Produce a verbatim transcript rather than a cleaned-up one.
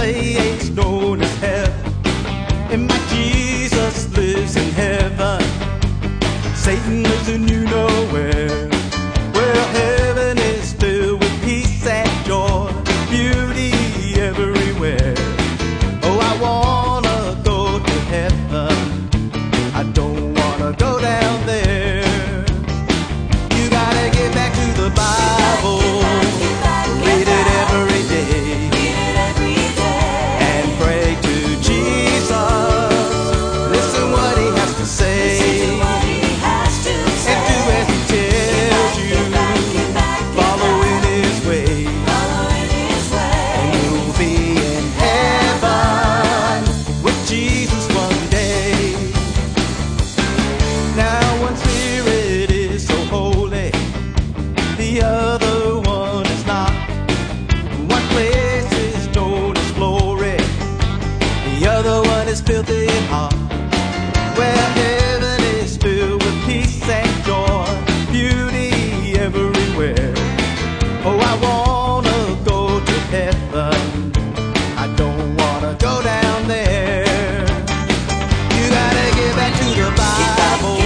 place known as heaven, and my Jesus lives in heaven. Satan lives in you nowhere. Well, heaven is filled with peace and joy, beauty everywhere. Oh, I wanna go to heaven, I don't wanna go down there. You gotta get back to the Bible, read it every day, and pray to Jesus. Listen what he has to say, and do as he tells you. Follow in his way, and you'll be in heaven with Jesus one day. Now one spirit is so holy, the other one is not. One place is known as glory, the other one is filthy in heart. Well, heaven is filled with peace and joy, beauty everywhere. Oh, I wanna go to heaven, I don't wanna go down there. You gotta get back to the Bible,